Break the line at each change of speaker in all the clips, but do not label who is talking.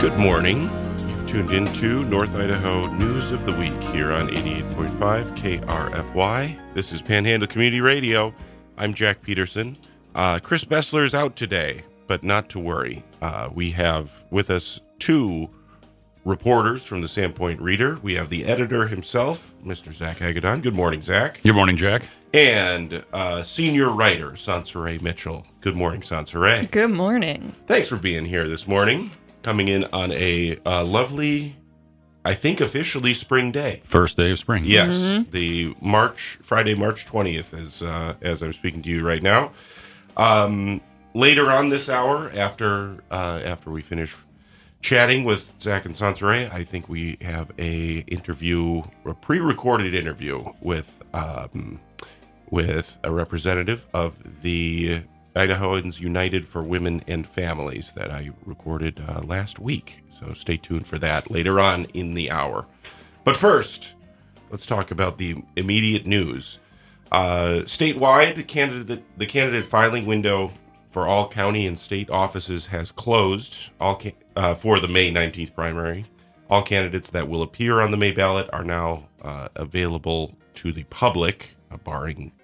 Good morning. You've tuned into North Idaho News of the Week here on 88.5 KRFY. This is Panhandle Community Radio. I'm Jack Peterson. Chris Bessler is out today, but not to worry. We have with us two reporters from the Sandpoint Reader. We have the editor himself, Mr. Zach Hagedorn. Good morning, Zach.
Good morning, Jack.
And senior writer, Sansere Mitchell. Good morning, Sansere.
Good morning.
Thanks for being here this morning. Coming in on a lovely, I think officially spring day.
First day of spring.
Yes, the Friday, March 20th, as I'm speaking to you right now. Later on this hour, after we finish chatting with Zach and Sansere, I think we have a pre-recorded interview with a representative of the Idahoans United for Women and Families that I recorded last week. So stay tuned for that later on in the hour. But first, let's talk about the immediate news. Statewide, the candidate filing window for all county and state offices has closed for the May 19th primary. All candidates that will appear on the May ballot are now available to the public, barring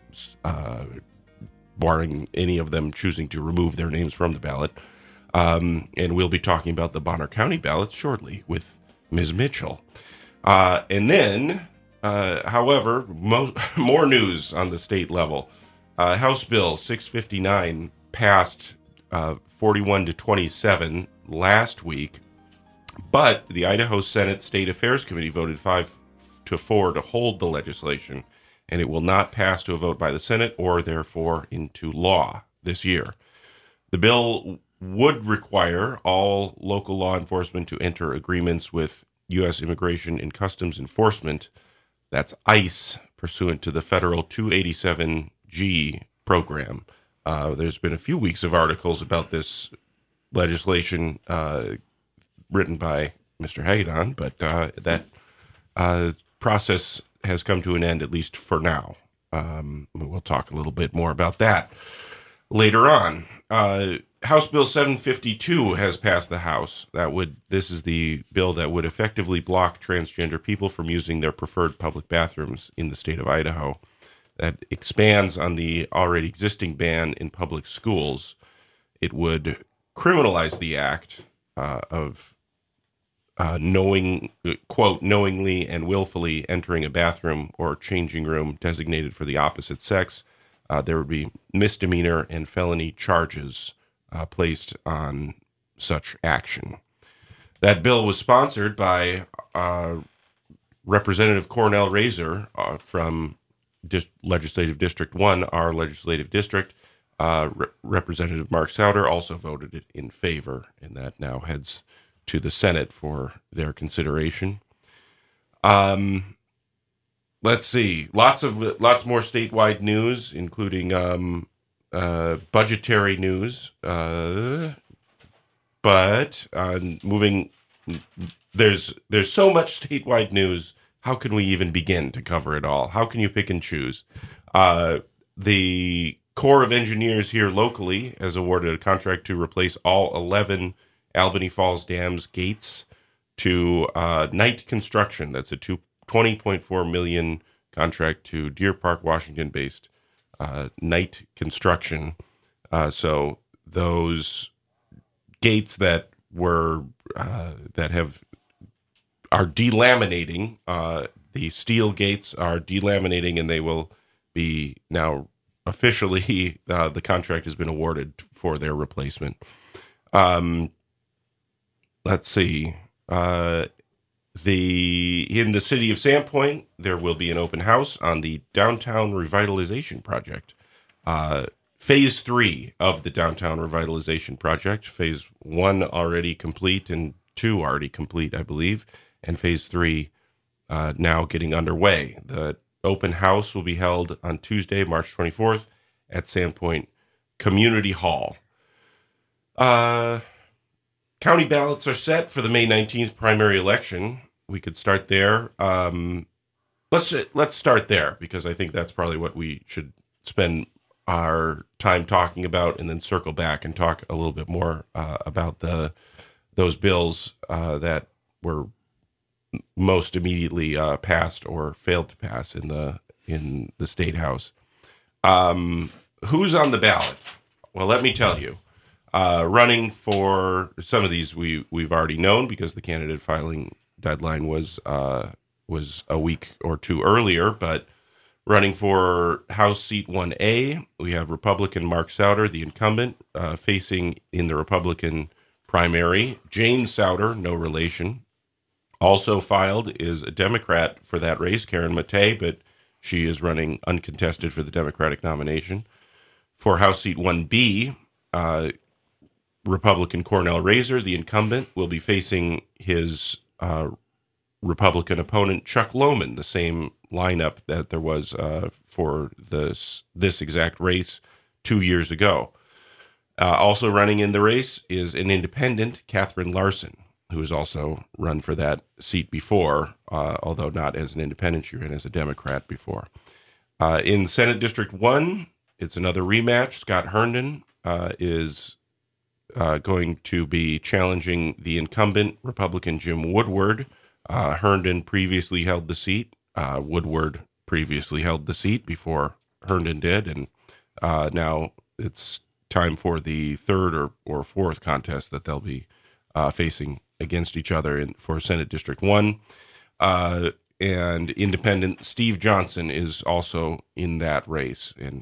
any of them choosing to remove their names from the ballot. And we'll be talking about the Bonner County ballots shortly with Ms. Mitchell. And then, however, more news on the state level. House Bill 659 passed 41-27 last week, but the Idaho Senate State Affairs Committee voted 5-4 to hold the legislation, and it will not pass to a vote by the Senate or therefore into law this year. The bill would require all local law enforcement to enter agreements with U.S. Immigration and Customs Enforcement, that's ICE, pursuant to the federal 287G program. There's been a few weeks of articles about this legislation written by Mr. Hagedorn, but that process has come to an end, at least for now. We'll talk a little bit more about that later on. House Bill 752 has passed the House. This is the bill that would effectively block transgender people from using their preferred public bathrooms in the state of Idaho. That expands on the already existing ban in public schools. It would criminalize the act of knowingly and willfully entering a bathroom or changing room designated for the opposite sex. There would be misdemeanor and felony charges placed on such action. That bill was sponsored by Representative Cornell Razor from Legislative District 1, our legislative district. Representative Mark Souter also voted it in favor, and that now heads to the Senate for their consideration. Let's see, lots more statewide news, including budgetary news. But moving, there's so much statewide news. How can we even begin to cover it all? How can you pick and choose? The Corps of Engineers here locally has awarded a contract to replace all 11 Albany Falls Dam's gates to Knight Construction. That's a $20.4 million contract to Deer Park, Washington-based Knight Construction. So those gates that are delaminating, the steel gates are delaminating, and they will be now officially, the contract has been awarded for their replacement. Let's see. In the city of Sandpoint, there will be an open house on the Downtown Revitalization Project. Phase 3 of the Downtown Revitalization Project. Phase 1 already complete and 2 already complete, I believe. And Phase 3 now getting underway. The open house will be held on Tuesday, March 24th at Sandpoint Community Hall. County ballots are set for the May 19th primary election. We could start there. Let's start there, because I think that's probably what we should spend our time talking about, and then circle back and talk a little bit more about the those bills that were most immediately passed or failed to pass in the state house. Who's on the ballot? Well, let me tell you. Running for some of these, we've already known because the candidate filing deadline was a week or two earlier. But running for House Seat 1A, we have Republican Mark Souder, the incumbent, facing in the Republican primary. Jane Souder, no relation. Also filed is a Democrat for that race, Karen Matei, but she is running uncontested for the Democratic nomination. For House Seat 1B, Republican Cornell Razor, the incumbent, will be facing his Republican opponent, Chuck Lohman, the same lineup that there was for this exact race 2 years ago. Also running in the race is an independent, Catherine Larson, who has also run for that seat before, although not as an independent. She ran as a Democrat before. In Senate District 1, it's another rematch. Scott Herndon is going to be challenging the incumbent Republican Jim Woodward. Herndon previously held the seat. Woodward previously held the seat before Herndon did, and now it's time for the third or fourth contest that they'll be facing against each other for Senate District 1. And independent Steve Johnson is also in that race, and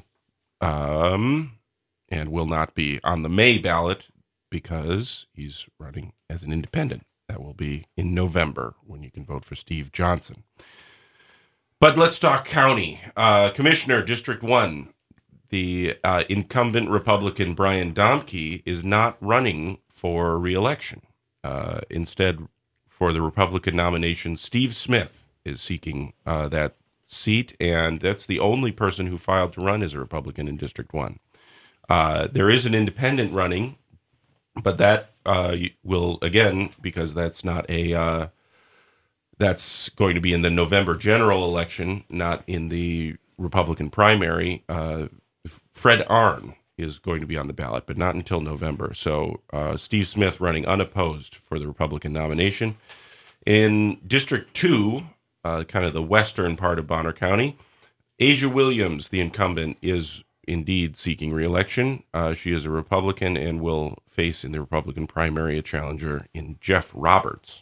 will not be on the May ballot because he's running as an independent. That will be in November when you can vote for Steve Johnson. But let's talk county. Commissioner, District 1, the incumbent Republican Brian Domke is not running for re-election. Instead, for the Republican nomination, Steve Smith is seeking that seat, and that's the only person who filed to run as a Republican in District 1. There is an independent running, but that will, again, because that's not that's going to be in the November general election, not in the Republican primary. Fred Arnn is going to be on the ballot, but not until November. So Steve Smith running unopposed for the Republican nomination. In District 2, kind of the western part of Bonner County, Asia Williams, the incumbent, is indeed seeking re-election. She is a Republican and will face in the Republican primary a challenger in Jeff Roberts.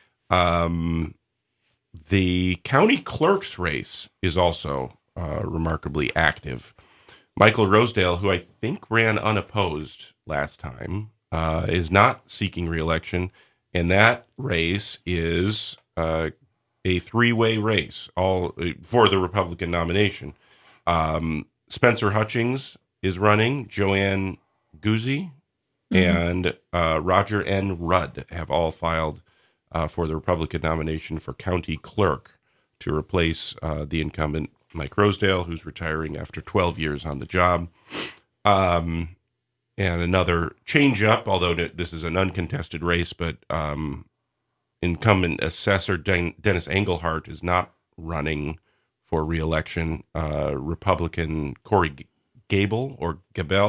The county clerk's race is also remarkably active. Michael Rosedale, who I think ran unopposed last time, is not seeking re-election, and that race is a three-way race, all for the Republican nomination. Spencer Hutchings is running, Joanne Guzzi, and Roger N. Rudd have all filed for the Republican nomination for county clerk to replace the incumbent Mike Rosedale, who's retiring after 12 years on the job. And another change-up, although this is an uncontested race, but incumbent assessor Dennis Engelhardt is not running for re-election. Republican Corey Gabel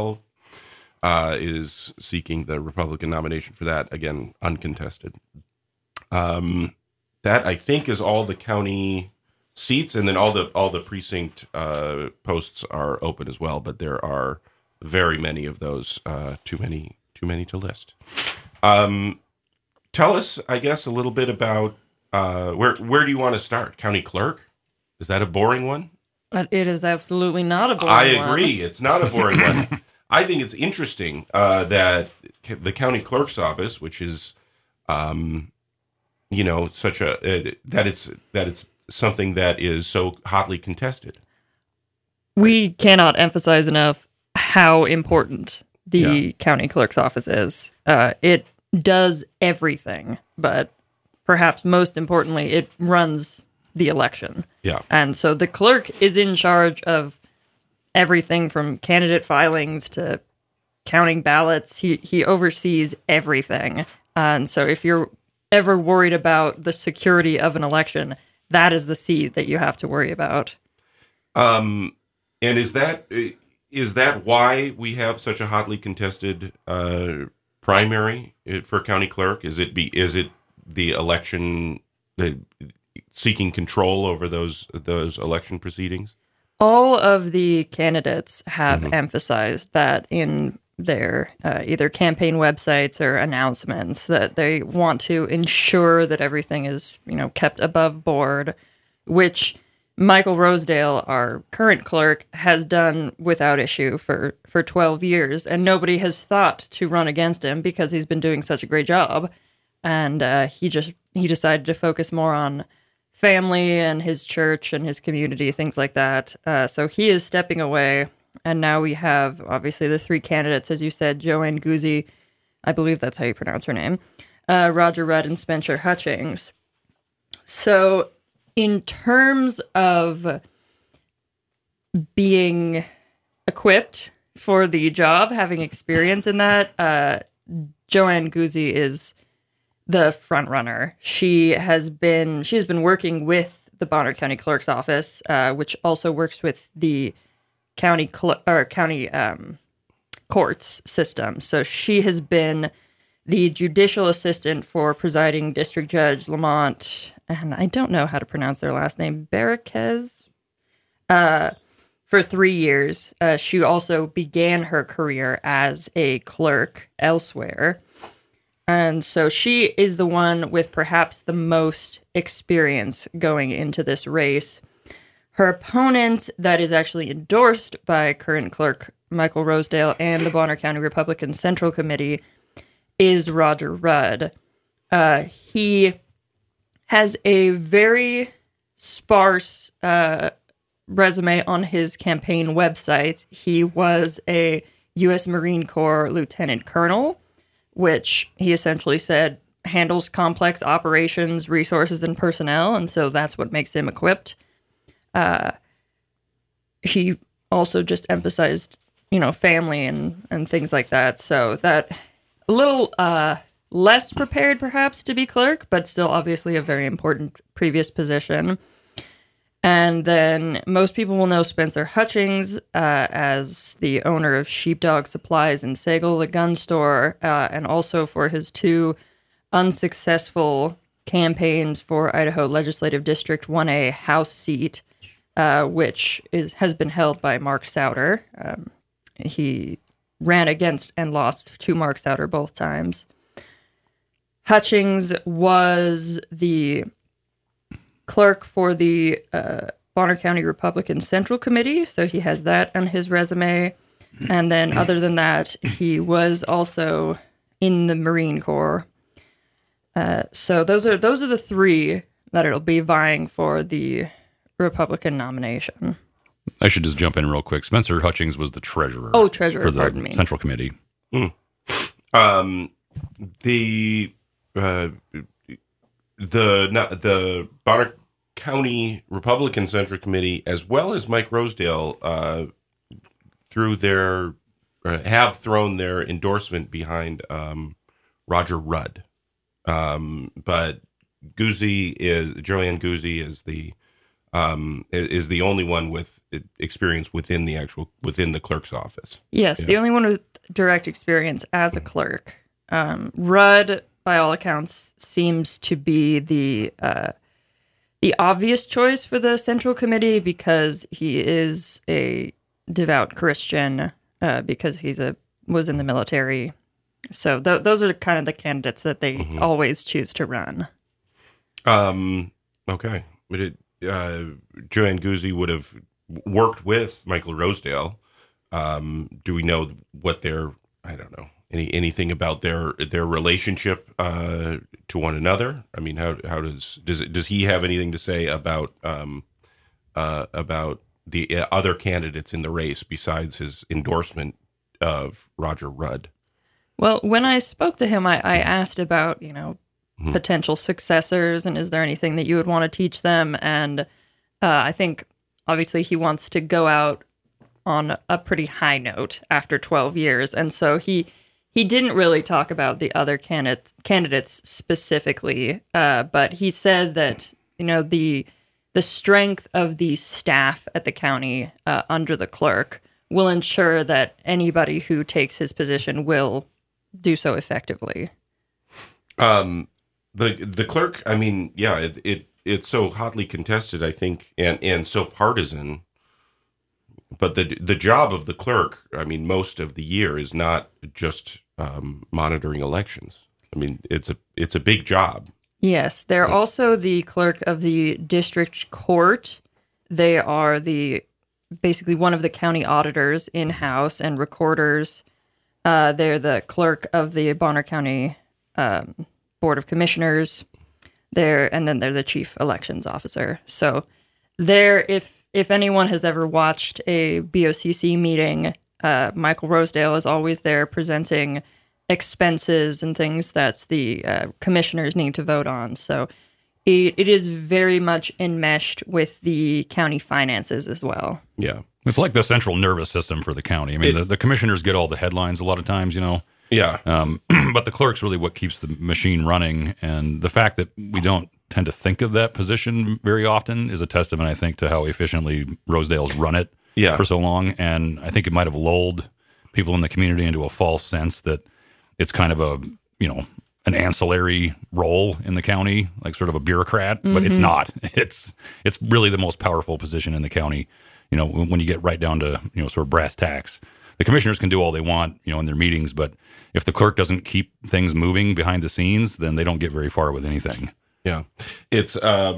is seeking the Republican nomination for that, again, uncontested. That, I think, is all the county seats, and then all the precinct posts are open as well, but there are very many of those, too many to list. Tell us, I guess, a little bit about where do you want to start? County clerk? Is that a boring one?
It is absolutely not a boring one.
I agree. It's not a boring one. I think it's interesting that the county clerk's office, which is, such a that it's something that is so hotly contested.
We cannot emphasize enough how important the county clerk's office is. It does everything, but perhaps most importantly, it runs the election.
Yeah.
And so the clerk is in charge of everything from candidate filings to counting ballots. He oversees everything. And so if you're ever worried about the security of an election, that is the seat that you have to worry about.
And is that why we have such a hotly contested primary for county clerk? Is it the election, the seeking control over those election proceedings?
All of the candidates have emphasized that in their either campaign websites or announcements, that they want to ensure that everything is, kept above board, which Michael Rosedale, our current clerk, has done without issue for 12 years, and nobody has thought to run against him because he's been doing such a great job. And he decided to focus more on family and his church and his community, things like that. So he is stepping away, and now we have, obviously, the three candidates, as you said, Joanne Guzzi, I believe that's how you pronounce her name, Roger Rudd, and Spencer Hutchings. So in terms of being equipped for the job, having experience in that, Joanne Guzzi is the front runner. She has been working with the Bonner County Clerk's Office, which also works with the county courts system. So she has been the judicial assistant for presiding District Judge Lamont, and I don't know how to pronounce their last name, Barraquez, for 3 years. She also began her career as a clerk elsewhere. And so she is the one with perhaps the most experience going into this race. Her opponent, that is actually endorsed by current clerk Michael Rosedale and the Bonner County Republican Central Committee, is Roger Rudd. He has a very sparse resume on his campaign website. He was a U.S. Marine Corps lieutenant colonel, which he essentially said handles complex operations, resources, and personnel, and so that's what makes him equipped. He also just emphasized, family and things like that, so that a little less prepared, perhaps, to be clerk, but still obviously a very important previous position. And then most people will know Spencer Hutchings as the owner of Sheepdog Supplies in Sagal, the gun store, and also for his 2 unsuccessful campaigns for Idaho Legislative District 1A House seat, which has been held by Mark Souter. He ran against and lost to Mark Souter both times. Hutchings was the clerk for the Bonner County Republican Central Committee, so he has that on his resume. And then other than that, he was also in the Marine Corps. So those are the 3 that it'll be vying for the Republican nomination.
I should just jump in real quick. Spencer Hutchings was the treasurer.
Oh, treasurer,
for the
pardon me.
Central Committee.
The Bonner County Republican Central Committee, as well as Mike Rosedale, have thrown their endorsement behind Roger Rudd. But Joanne Guzzi is the only one with experience within the clerk's office.
Yes, the only one with direct experience as a clerk. Rudd, by all accounts, seems to be the obvious choice for the Central Committee because he is a devout Christian, because was in the military. So those are kind of the candidates that they always choose to run.
Okay. But Joanne Guzzi would have worked with Michael Rosedale. Do we know what I don't know, anything about their relationship to one another? I mean, how does he have anything to say about the other candidates in the race besides his endorsement of Roger Rudd?
Well, when I spoke to him, I asked about, potential successors and is there anything that you would want to teach them? And I think obviously he wants to go out on a pretty high note after 12 years. And so he didn't really talk about the other candidates specifically, but he said that, the strength of the staff at the county under the clerk will ensure that anybody who takes his position will do so effectively.
The clerk, I mean, yeah, it's so hotly contested, I think, and so partisan. But the job of the clerk, I mean, most of the year is not just monitoring elections. I mean, it's a big job.
Yes, they're also the clerk of the district court. They are basically one of the county auditors in-house and recorders. They're the clerk of the Bonner County Board of Commissioners. They're the chief elections officer. So if anyone has ever watched a BOCC meeting, Michael Rosedale is always there presenting expenses and things that the commissioners need to vote on. So it is very much enmeshed with the county finances as well.
Yeah.
It's like the central nervous system for the county. I mean, the commissioners get all the headlines a lot of times,
Yeah.
But the clerk's really what keeps the machine running. And the fact that we don't tend to think of that position very often is a testament, I think, to how efficiently Rosedale's run it for so long. And I think it might have lulled people in the community into a false sense that it's kind of an ancillary role in the county, like sort of a bureaucrat, but it's not. It's really the most powerful position in the county, when you get right down to, sort of brass tacks. The commissioners can do all they want, in their meetings, but if the clerk doesn't keep things moving behind the scenes, then they don't get very far with anything.
Yeah. It's,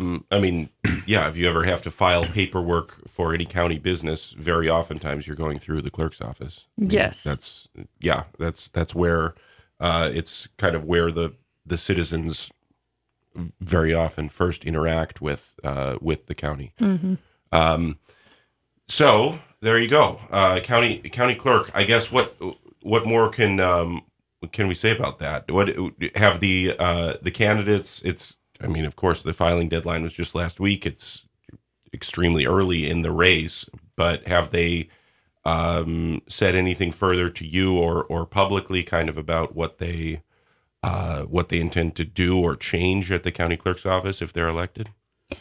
if you ever have to file paperwork for any county business, very oftentimes you're going through the clerk's office.
Yes.
That's where it's kind of where the citizens very often first interact with the county. Mm-hmm. So there you go. County clerk. I guess what more can we say about that? What have the candidates? Of course, the filing deadline was just last week. It's extremely early in the race, but have they said anything further to you or publicly, kind of about what they intend to do or change at the county clerk's office if they're elected?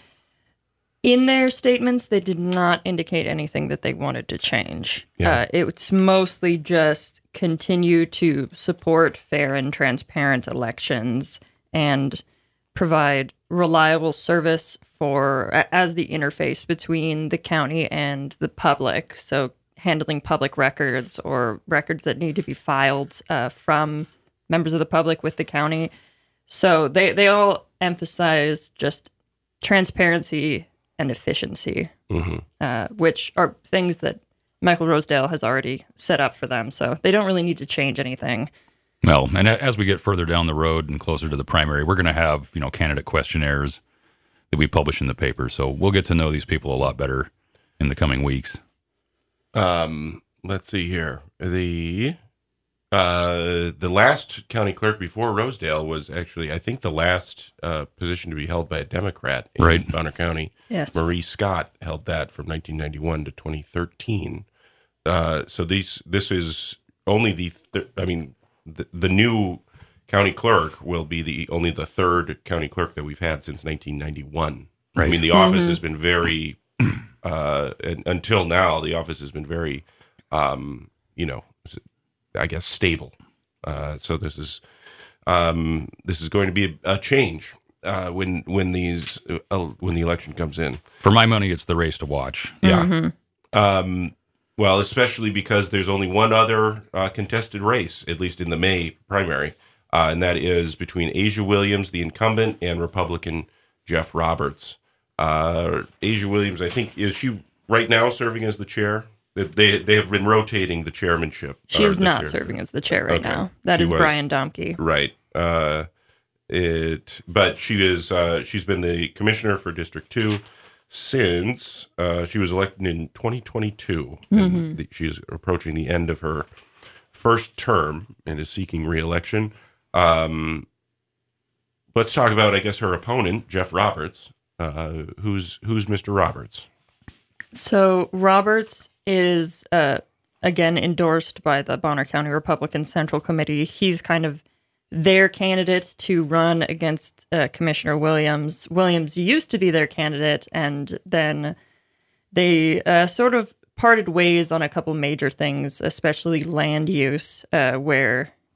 In their statements, they did not indicate anything that they wanted to change.
Yeah.
It's mostly just continue to support fair and transparent elections and provide reliable service as the interface between the county and the public. So handling public records or records that need to be filed from members of the public with the county. So they all emphasize just transparency and efficiency, which are things that Michael Rosedale has already set up for them. So they don't really need to change anything.
Well, and as we get further down the road and closer to the primary, we're going to have, candidate questionnaires that we publish in the paper. So we'll get to know these people a lot better in the coming weeks.
Let's see here. The last county clerk before Rosedale was actually, I think, the last position to be held by a Democrat in Bonner County.
Yes.
Marie Scott held that from 1991 to 2013. So this is only the new county clerk will be only the third county clerk that we've had since 1991. Right. I mean, the office has been very, until now, the office has been very, I guess, stable. So this is going to be a change when the election comes in.
For my money, it's the race to watch.
Yeah. Well, especially because there's only one other contested race, at least in the May primary, and that is between Asia Williams, the incumbent, and Republican Jeff Roberts. Asia Williams, I think, is she right now serving as the chair? They have been rotating the chairmanship.
She's not serving as the chair right now. That is Brian Domke.
Right. But she's been the commissioner for District 2 since she was elected in 2022. And she's approaching the end of her first term and is seeking re-election. Let's talk about, I guess, her opponent, Jeff Roberts. Who's Mr. Roberts?
So Roberts is, again, endorsed by the Bonner County Republican Central Committee. He's kind of their candidate to run against Commissioner Williams. Williams used to be their candidate, and then they sort of parted ways on a couple major things, especially land use, where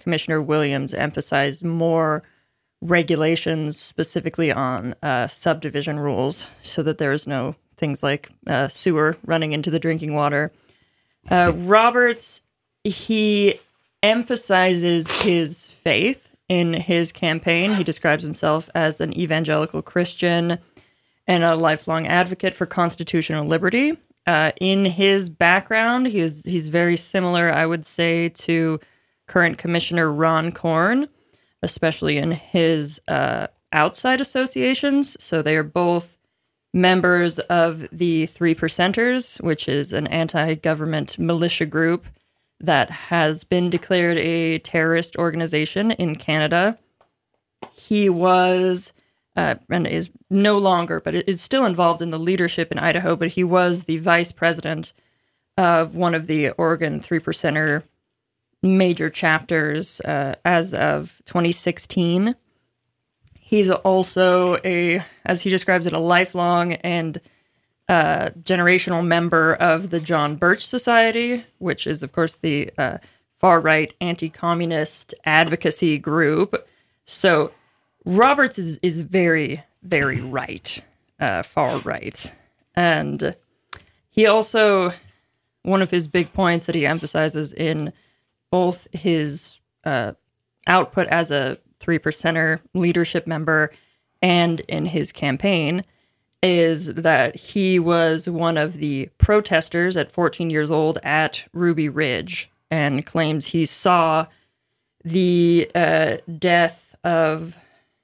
Commissioner Williams emphasized more regulations specifically on subdivision rules so that there is no things like sewer running into the drinking water. Roberts, he emphasizes his faith in his campaign. He describes himself as an evangelical Christian and a lifelong advocate for constitutional liberty. In his background, he's very similar, I would say, to current Commissioner Ron Korn, especially in his outside associations. So they are both members of the Three Percenters, which is an anti-government militia group that has been declared a terrorist organization in Canada. He was, and is no longer, but is still involved in the leadership in Idaho, but he was the vice president of one of the Oregon Three Percenter major chapters as of 2016. He's also as he describes it, a lifelong and generational member of the John Birch Society, which is, of course, the far-right anti-communist advocacy group. So Roberts is very, very right, far right. And he also, one of his big points that he emphasizes in both his output as a Three Percenter leadership member and in his campaign is that he was one of the protesters at 14 years old at Ruby Ridge and claims he saw the death of,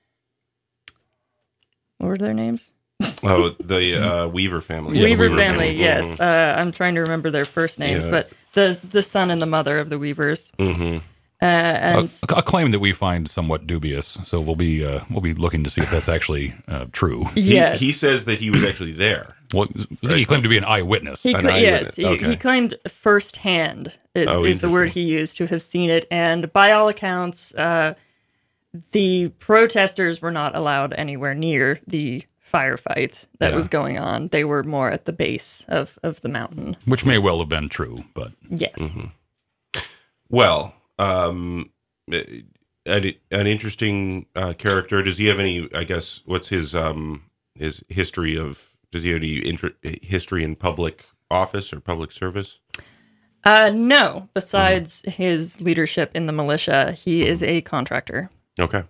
what were their names?
Oh, the Weaver family.
Weaver family, yes. I'm trying to remember their first names, but the son and the mother of the Weavers.
Mm-hmm.
And
a claim that we find somewhat dubious, so we'll be looking to see if that's actually true.
Yes.
He says that he was actually there.
Well, he claimed to be an eyewitness.
He claimed firsthand is the word he used, to have seen it, and by all accounts, the protesters were not allowed anywhere near the firefight that was going on. They were more at the base of the mountain,
which may well have been true, but
yes.
Mm-hmm. Well. An interesting character. Does he have any? I guess what's his history of? Does he have any history in public office or public service?
No. Besides his leadership in the militia, he is a contractor.
Okay.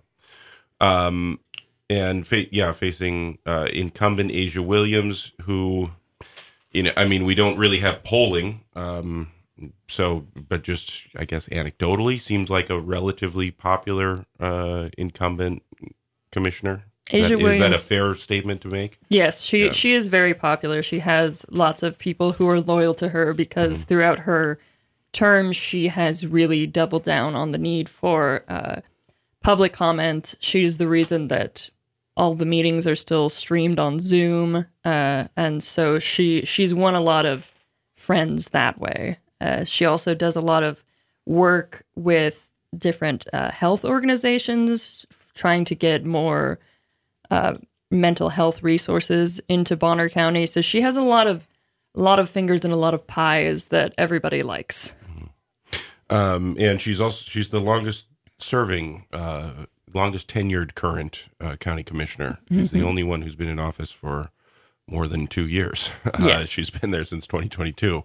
And facing incumbent Asia Williams, who, we don't really have polling. So, but just, I guess, anecdotally, seems like a relatively popular incumbent commissioner.
Asia Williams.
Is that a fair statement to make?
Yes, she is very popular. She has lots of people who are loyal to her because throughout her term, she has really doubled down on the need for public comment. She's the reason that all the meetings are still streamed on Zoom. And so she's won a lot of friends that way. She also does a lot of work with different health organizations, trying to get more mental health resources into Bonner County. So she has a lot of fingers and a lot of pies that everybody likes.
And she's the longest serving, longest tenured current county commissioner. She's the only one who's been in office for more than 2 years.
Yes.
She's been there since 2022.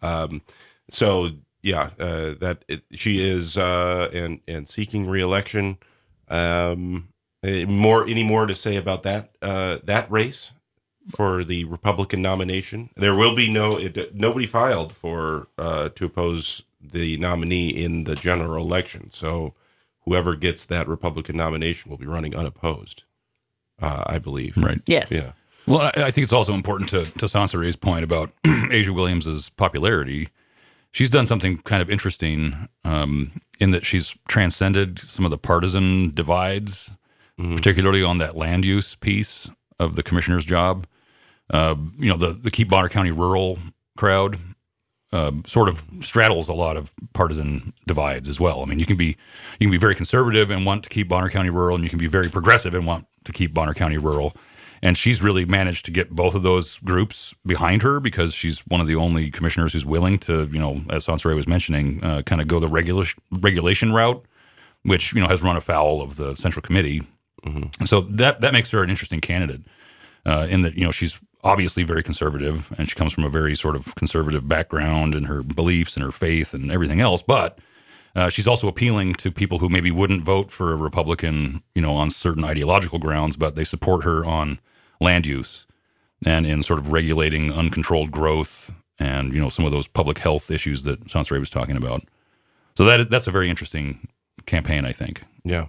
She is and seeking re-election. Any more to say about that race for the Republican nomination? There will be nobody filed for to oppose the nominee in the general election. So whoever gets that Republican nomination will be running unopposed, I believe.
Right.
Yes.
Yeah.
Well, I think it's also important to Sansare's point about Asia Williams's popularity. She's done something kind of interesting in that she's transcended some of the partisan divides, particularly on that land use piece of the commissioner's job. The Keep Bonner County rural crowd sort of straddles a lot of partisan divides as well. I mean, you can be very conservative and want to keep Bonner County rural, and you can be very progressive and want to keep Bonner County rural. And she's really managed to get both of those groups behind her because she's one of the only commissioners who's willing to, as Sansare was mentioning, kind of go the regulation route which has run afoul of the Central Committee. Mm-hmm. So that makes her an interesting candidate in that she's obviously very conservative, and she comes from a very sort of conservative background in her beliefs and her faith and everything else. But she's also appealing to people who maybe wouldn't vote for a Republican, on certain ideological grounds, but they support her on land use and in sort of regulating uncontrolled growth and, some of those public health issues that Sansbury was talking about. So that's a very interesting campaign, I think.
Yeah.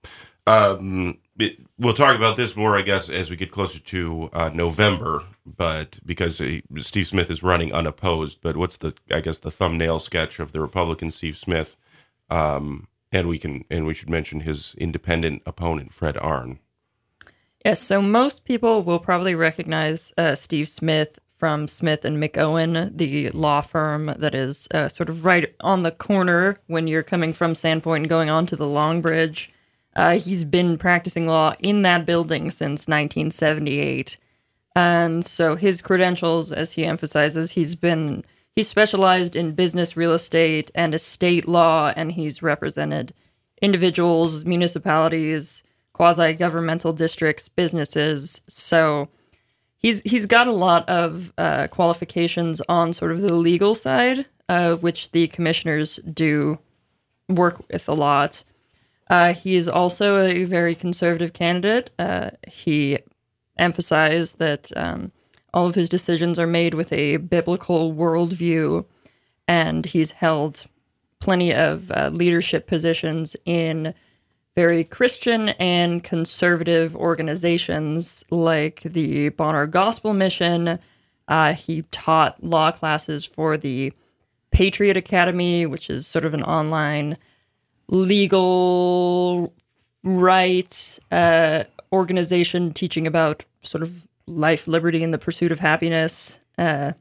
We'll talk about this more, I guess, as we get closer to November, but because Steve Smith is running unopposed. But what's the thumbnail sketch of the Republican Steve Smith? And we should mention his independent opponent, Fred Arnn.
Yes, so most people will probably recognize Steve Smith from Smith and McOwen, the law firm that is sort of right on the corner when you're coming from Sandpoint and going on to the Long Bridge. He's been practicing law in that building since 1978. And so his credentials, as he emphasizes, he's specialized in business, real estate, and estate law, and he's represented individuals, municipalities, quasi-governmental districts, businesses. So he's got a lot of qualifications on sort of the legal side, which the commissioners do work with a lot. He is also a very conservative candidate. He emphasized that all of his decisions are made with a biblical worldview, and he's held plenty of leadership positions in very Christian and conservative organizations like the Bonner Gospel Mission. He taught law classes for the Patriot Academy, which is sort of an online legal rights organization teaching about sort of life, liberty, and the pursuit of happiness. And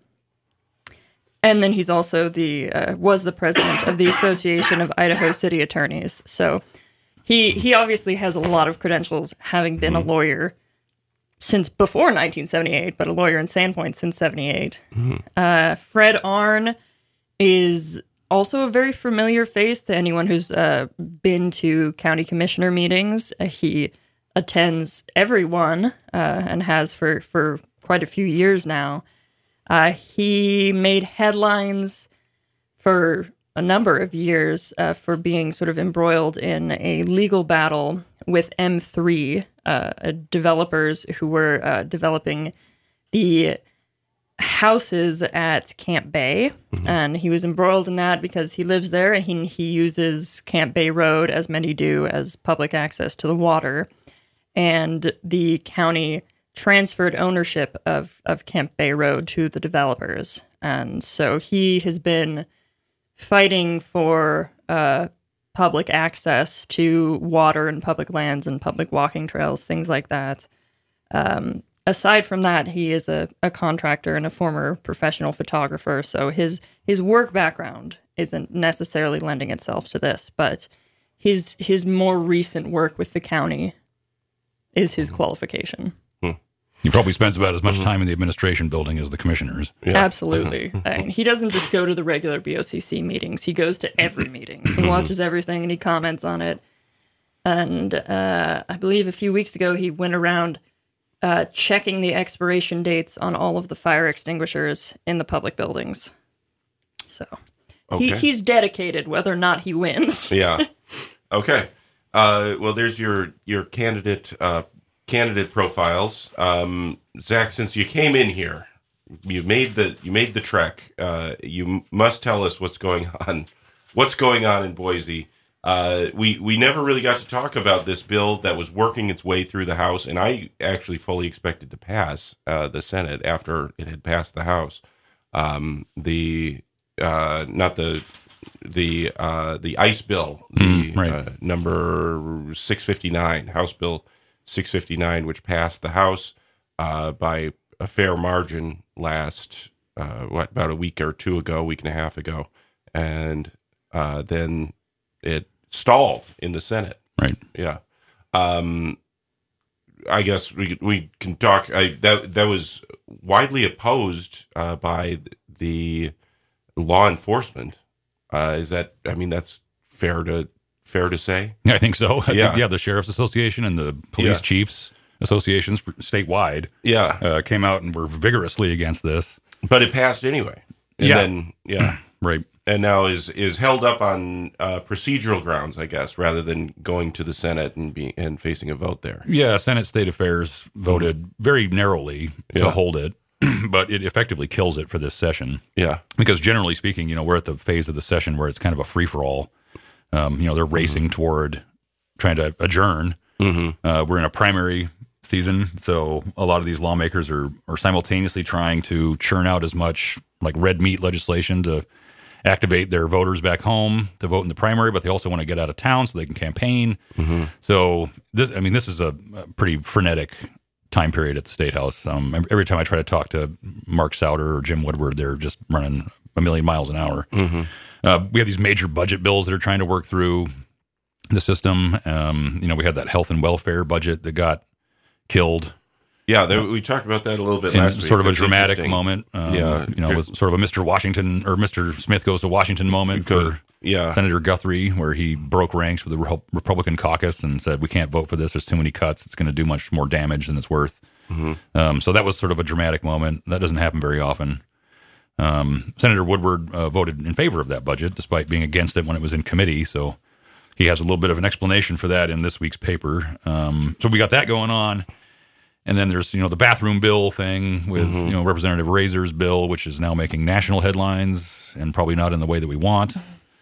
then he's also was the president of the Association of Idaho City Attorneys. So he obviously has a lot of credentials, having been a lawyer since before 1978, but a lawyer in Sandpoint since 78. Mm-hmm. Fred Arnn is also a very familiar face to anyone who's been to county commissioner meetings. He attends every one and has for quite a few years now. He made headlines for a number of years for being sort of embroiled in a legal battle with M3 developers who were developing the houses at Camp Bay. Mm-hmm. And he was embroiled in that because he lives there and he uses Camp Bay Road, as many do, as public access to the water. And the county transferred ownership of Camp Bay Road to the developers. And so he has been fighting for public access to water and public lands and public walking trails, things like that. Aside from that, he is a contractor and a former professional photographer, so his work background isn't necessarily lending itself to this, but his more recent work with the county is his qualification.
He probably spends about as much time in the administration building as the commissioners.
Yeah. Absolutely. I mean, he doesn't just go to the regular BOCC meetings. He goes to every meeting. He watches everything and he comments on it. And I believe a few weeks ago he went around checking the expiration dates on all of the fire extinguishers in the public buildings. So he's dedicated whether or not he wins.
Yeah. Okay. Well, there's your candidate profiles. Zach, since you came in here, you made the trek. You must tell us what's going on in Boise. We never really got to talk about this bill that was working its way through the House, and I actually fully expected to pass the Senate after it had passed the House. The ICE bill, number 659, House Bill 659, which passed the House by a fair margin about a week and a half ago, and then it stalled in the Senate.
Right.
Yeah. I guess we can talk. That was widely opposed by the law enforcement. That's fair to fair to say?
I think so.
Yeah.
The Sheriff's Association and the Police Chiefs Associations statewide came out and were vigorously against this.
But it passed anyway. And then,
right.
And now is held up on procedural grounds, I guess, rather than going to the Senate and facing a vote there.
Yeah, Senate State Affairs voted very narrowly to hold it, but it effectively kills it for this session.
Yeah.
Because generally speaking, we're at the phase of the session where it's kind of a free-for-all. They're racing toward trying to adjourn. We're in a primary season, so a lot of these lawmakers are simultaneously trying to churn out as much like red meat legislation to activate their voters back home to vote in the primary, but they also want to get out of town so they can campaign. So this is a pretty frenetic time period at the State House. Every time I try to talk to Mark Souder or Jim Woodward, they're just running a million miles an hour. We have these major budget bills that are trying to work through the system. We had that health and welfare budget that got killed.
Yeah, we talked about that a little bit last week.
Sort of a dramatic moment. It was sort of a Mr. Washington or Mr. Smith goes to Washington moment for Senator Guthrie, where he broke ranks with the Republican caucus and said, we can't vote for this. There's too many cuts. It's going to do much more damage than it's worth. So that was sort of a dramatic moment. That doesn't happen very often. Senator Woodward voted in favor of that budget, despite being against it when it was in committee. So he has a little bit of an explanation for that in this week's paper. So we got that going on. And then there's, the bathroom bill thing with, Representative Razor's bill, which is now making national headlines and probably not in the way that we want.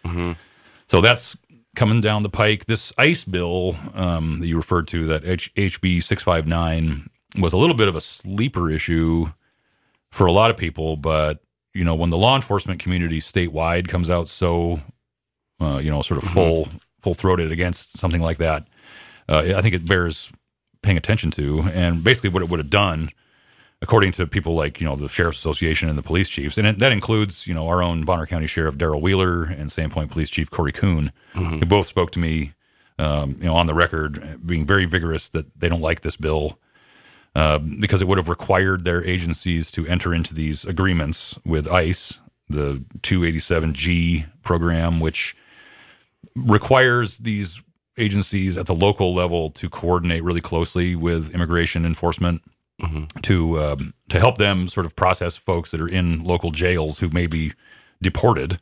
So that's coming down the pike. This ICE bill that you referred to, that HB 659, was a little bit of a sleeper issue for a lot of people. But, when the law enforcement community statewide comes out so, sort of full-throated against something like that, I think it bears paying attention to. And basically what it would have done, according to people like, the Sheriff's Association and the police chiefs, and that includes, our own Bonner County Sheriff Darrell Wheeler and Sandpoint Police Chief Corey Kuhn, who both spoke to me, on the record, being very vigorous that they don't like this bill because it would have required their agencies to enter into these agreements with ICE, the 287G program, which requires these agencies at the local level to coordinate really closely with immigration enforcement to help them sort of process folks that are in local jails who may be deported.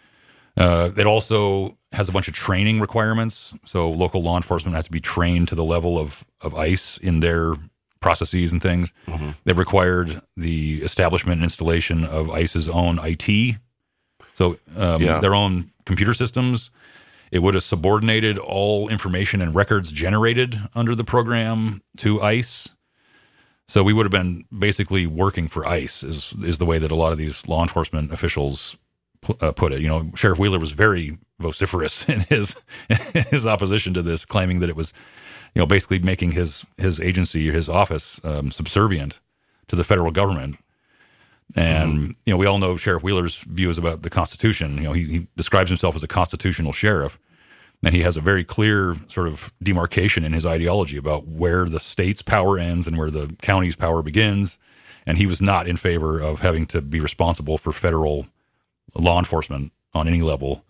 It also has a bunch of training requirements. So local law enforcement has to be trained to the level of ICE in their processes and things. They required the establishment and installation of ICE's own IT. So their own computer systems. It would have subordinated all information and records generated under the program to ICE. So we would have been basically working for ICE is the way that a lot of these law enforcement officials put it. Sheriff Wheeler was very vociferous in his opposition to this, claiming that it was, basically making his agency, his office, subservient to the federal government. And, we all know Sheriff Wheeler's views about the Constitution. He describes himself as a constitutional sheriff, and he has a very clear sort of demarcation in his ideology about where the state's power ends and where the county's power begins. And he was not in favor of having to be responsible for federal law enforcement on any level.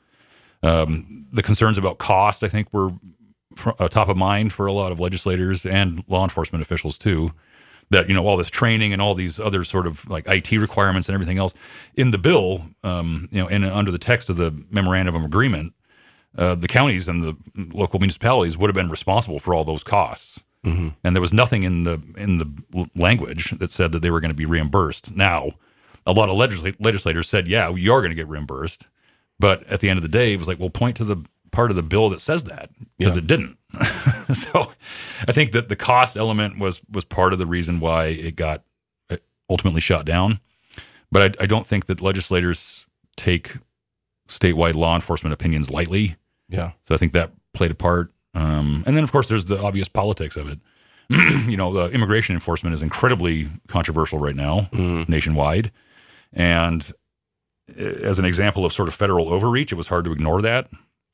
The concerns about cost, I think, were top of mind for a lot of legislators and law enforcement officials, too. That, all this training and all these other sort of like IT requirements and everything else in the bill, and under the text of the memorandum of agreement, the counties and the local municipalities would have been responsible for all those costs. And there was nothing in the language that said that they were going to be reimbursed. Now, a lot of legislators said, yeah, you are going to get reimbursed. But at the end of the day, it was like, well, point to the part of the bill that says that, because it didn't. So I think that the cost element was part of the reason why it got ultimately shot down. But I don't think that legislators take statewide law enforcement opinions lightly. Yeah. So I think that played a part. And then, of course, there's the obvious politics of it. The immigration enforcement is incredibly controversial right now nationwide. And as an example of sort of federal overreach, it was hard to ignore that.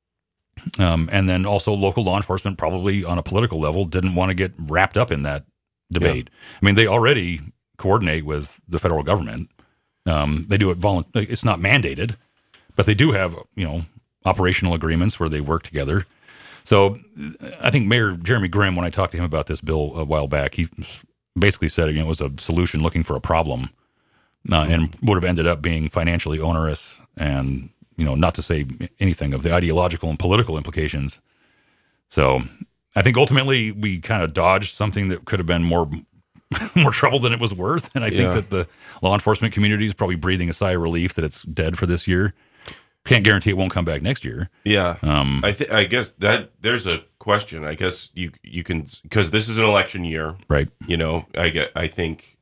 And then also local law enforcement probably on a political level didn't want to get wrapped up in that debate. Yeah. I mean, they already coordinate with the federal government. They do it it's not mandated, but they do have, operational agreements where they work together. So I think Mayor Jeremy Grimm, when I talked to him about this bill a while back, he basically said it was a solution looking for a problem, and would have ended up being financially onerous, and not to say anything of the ideological and political implications. So I think ultimately we kind of dodged something that could have been more trouble than it was worth, and I think that the law enforcement community is probably breathing a sigh of relief that it's dead for this year. Can't guarantee it won't come back next year.
Yeah. I guess that there's a question. I guess you can, because this is an election year,
right?
I think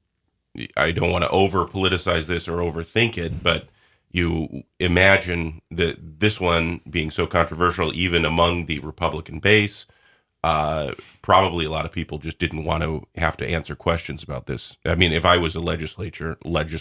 I don't want to over politicize this or overthink it, but you imagine that this one being so controversial, even among the Republican base, probably a lot of people just didn't want to have to answer questions about this. I mean, if I was a legislator,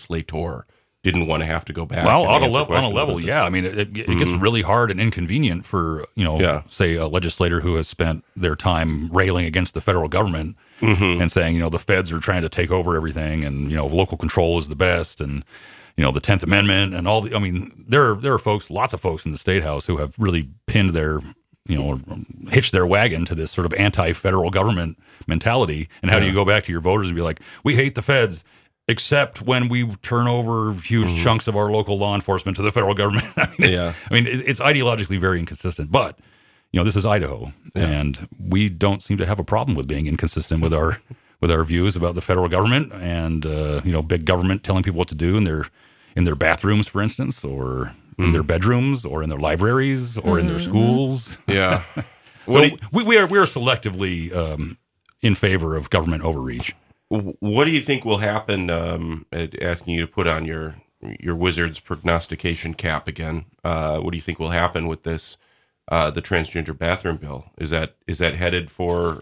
didn't want to have to go back.
Well, on a level, yeah. I mean, it gets really hard and inconvenient for, say a legislator who has spent their time railing against the federal government and saying, the feds are trying to take over everything, and, local control is the best, and, the 10th Amendment and all there are folks, lots of folks in the State House who have really pinned their, hitched their wagon to this sort of anti-federal government mentality. And how do you go back to your voters and be like, we hate the feds, except when we turn over huge chunks of our local law enforcement to the federal government? It's ideologically very inconsistent. But this is Idaho, and we don't seem to have a problem with being inconsistent with our views about the federal government and big government telling people what to do in their bathrooms, for instance, or in their bedrooms, or in their libraries, or in their schools.
Yeah.
So we are selectively in favor of government overreach.
What do you think will happen? Asking you to put on your wizard's prognostication cap again. What do you think will happen with this? The transgender bathroom bill, is that headed for?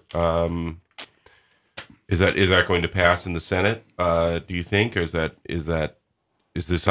Is that going to pass in the Senate? Do you think, or is this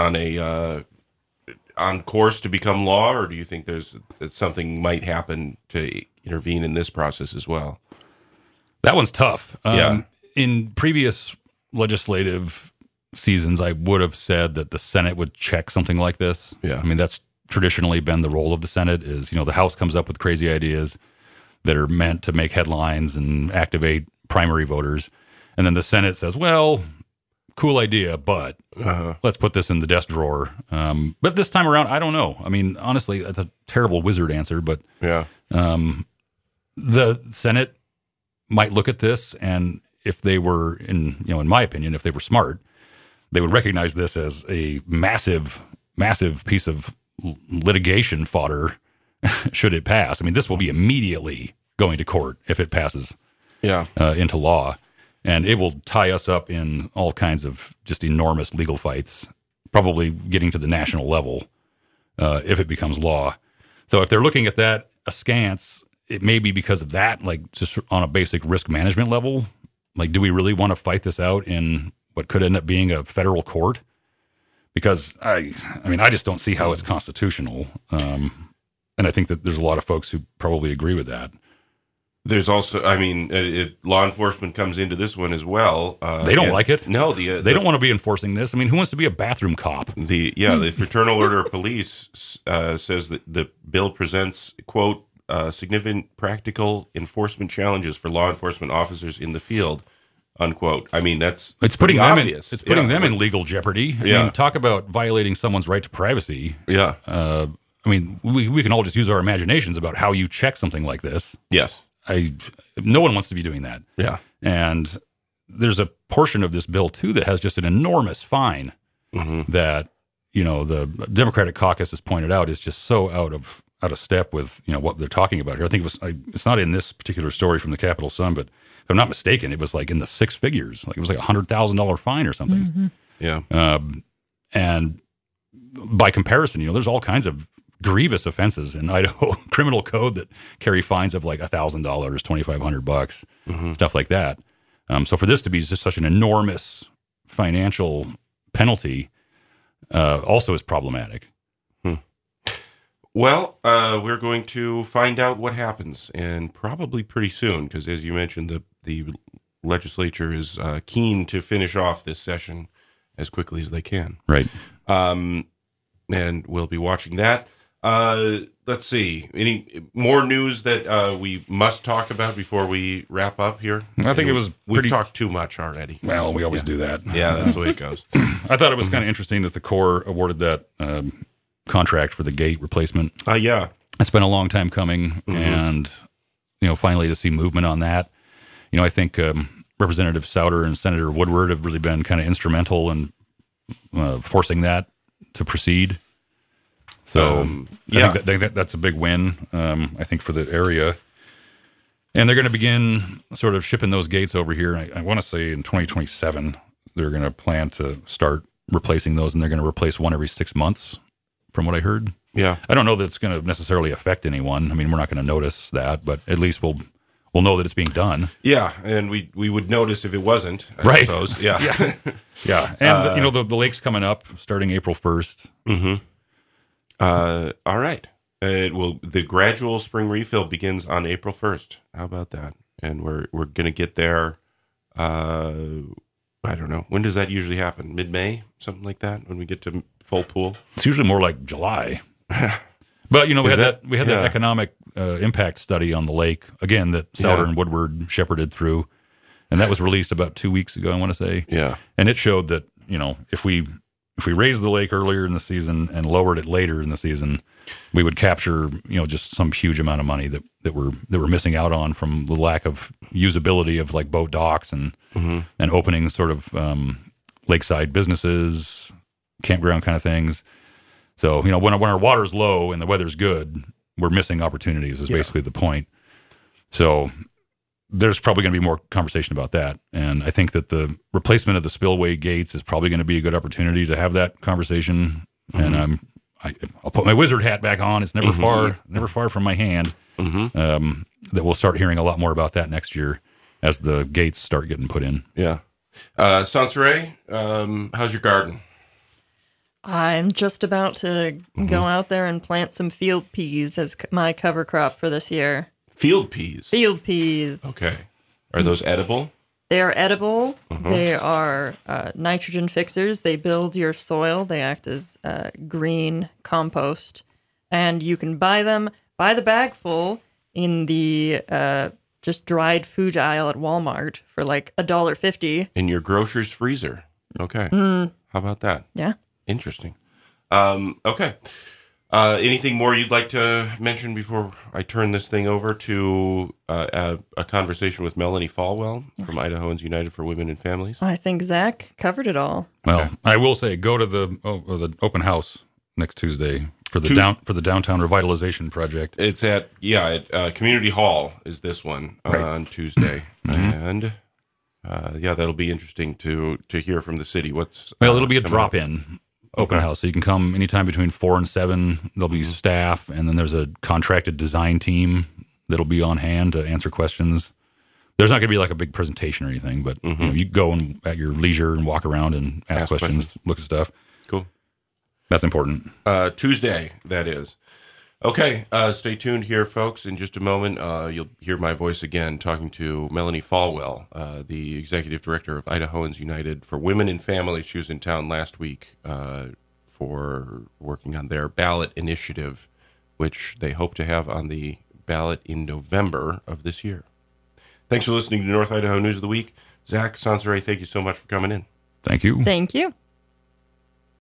on course to become law, or do you think that something might happen to intervene in this process as well?
That one's tough. In previous legislative seasons, I would have said that the Senate would check something like this.
Yeah.
I mean, that's traditionally been the role of the Senate is, the House comes up with crazy ideas that are meant to make headlines and activate primary voters. And then the Senate says, well, cool idea, but let's put this in the desk drawer. But this time around, I don't know. I mean, honestly, that's a terrible wizard answer, but the Senate might look at this, and if they were in my opinion, if they were smart, they would recognize this as a massive piece of litigation fodder should it pass. I mean, this will be immediately going to court if it passes into law, and it will tie us up in all kinds of just enormous legal fights, probably getting to the national level if it becomes law. So if they're looking at that askance, it may be because of that, like just on a basic risk management level. Like, do we really want to fight this out in what could end up being a federal court? Because I just don't see how it's constitutional. And I think that there's a lot of folks who probably agree with that.
There's also, law enforcement comes into this one as well.
They don't like it.
No,
they don't want to be enforcing this. I mean, who wants to be a bathroom cop?
The Fraternal Order of Police says that the bill presents, quote, significant practical enforcement challenges for law enforcement officers in the field, unquote. I mean, it's putting them obvious.
It's putting them in legal jeopardy. I mean, talk about violating someone's right to privacy.
Yeah.
We can all just use our imaginations about how you check something like this.
Yes.
No one wants to be doing that.
Yeah.
And there's a portion of this bill too that has just an enormous fine that, the Democratic caucus has pointed out is just so out of step with, what they're talking about here. I think it's not in this particular story from the Capital Sun, but if I'm not mistaken, it was like in the six figures. Like it was like $100,000 fine or something.
Mm-hmm.
Yeah.
And by comparison, there's all kinds of grievous offenses in Idaho criminal code that carry fines of like $1,000, $2,500, stuff like that. So for this to be just such an enormous financial penalty also is problematic.
Well, we're going to find out what happens, and probably pretty soon, because as you mentioned, the legislature is keen to finish off this session as quickly as they can.
Right.
And we'll be watching that. Let's let's see. Any more news that we must talk about before we wrap up here?
I think
we've talked too much already.
Well, we always do that.
Yeah, that's the way it goes.
I thought it was kind of interesting that the Corps awarded that contract for the gate replacement.
Yeah.
It's been a long time coming, and finally to see movement on that. I think Representative Souter and Senator Woodward have really been kind of instrumental in forcing that to proceed. So I think that's a big win, I think, for the area. And they're going to begin sort of shipping those gates over here. I want to say in 2027, they're going to plan to start replacing those, and they're going to replace one every 6 months, from what I heard.
Yeah.
I don't know that it's going to necessarily affect anyone. I mean, we're not going to notice that, but at least we'll know that it's being done.
Yeah, and we would notice if it wasn't, I suppose. Yeah.
Yeah. And, the lake's coming up starting April 1st.
Mm-hmm. All right. The gradual spring refill begins on April 1st. How about that? And we're going to get there, I don't know. When does that usually happen? Mid-May? Something like that, when we get to full pool?
It's usually more like July. But, we had that economic impact study on the lake, again, that Souter and Woodward shepherded through. And that was released about 2 weeks ago, I want to say.
Yeah. And
it showed that, if we raised the lake earlier in the season and lowered it later in the season, we would capture, just some huge amount of money that we're missing out on from the lack of usability of like boat docks and opening sort of lakeside businesses, campground kind of things. So, when our water's low and the weather's good, we're missing opportunities is basically the point. So there's probably going to be more conversation about that. And I think that the replacement of the spillway gates is probably going to be a good opportunity to have that conversation. And I'll put my wizard hat back on. It's never far from my hand. That we'll start hearing a lot more about that next year as the gates start getting put in.
Yeah. Sansaray, how's your garden?
I'm just about to go out there and plant some field peas as my cover crop for this year.
Field peas?
Field peas.
Okay. Are those edible?
They are edible. They are nitrogen fixers. They build your soil. They act as green compost. And you can buy them by the bagful in the just dried food aisle at Walmart for like $1.50.
In your grocer's freezer. Okay. How about that?
Yeah.
Interesting. Okay. Anything more you'd like to mention before I turn this thing over to a conversation with Melanie Falwell from Idahoans United for Women and Families?
I think Zach covered it all.
Well, I will say, go to the open house next Tuesday for the downtown revitalization project.
It's at Community Hall is this one on Tuesday, and that'll be interesting to hear from the city.
It'll be a drop-in open house, so you can come anytime between 4 and 7. There'll be staff, and then there's a contracted design team that'll be on hand to answer questions. There's not going to be like a big presentation or anything, but you go at your leisure and walk around and ask questions, look at stuff.
Cool.
That's important.
Tuesday, that is. Okay, stay tuned here, folks. In just a moment, you'll hear my voice again talking to Melanie Falwell, the Executive Director of Idahoans United for Women and Families. She was in town last week for working on their ballot initiative, which they hope to have on the ballot in November of this year. Thanks for listening to North Idaho News of the Week. Zach, Sansaray, thank you so much for coming in.
Thank you.
Thank you.